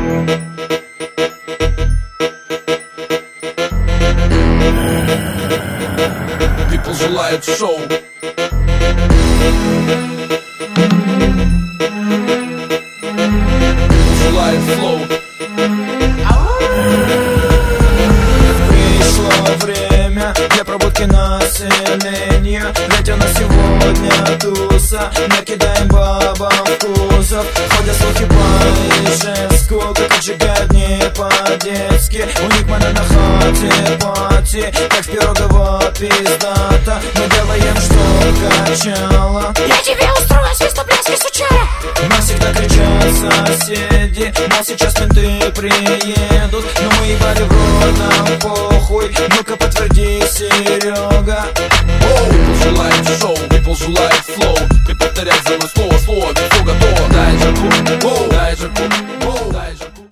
People желают шоу. People желают флоу. Пришло время для пробудки населения. Ведь у нас сегодня туса. Накидаем бабам в кузов. Ходят слухи по Ижевску, как отжигают не по-детски. У них мана на хате пати, как в Пирогово пиздата. Мы делаем, что качало. Я тебе устрою свистоплески, сучара. Нам всегда кричат соседи, мол, сейчас менты приедут. Но мы ебали в рот, нам похуй. Ну-ка подтверди, Серега. People желают шоу, people желают флоу. Ты повторяй за мной слово, ведь все готово. Дай жабу.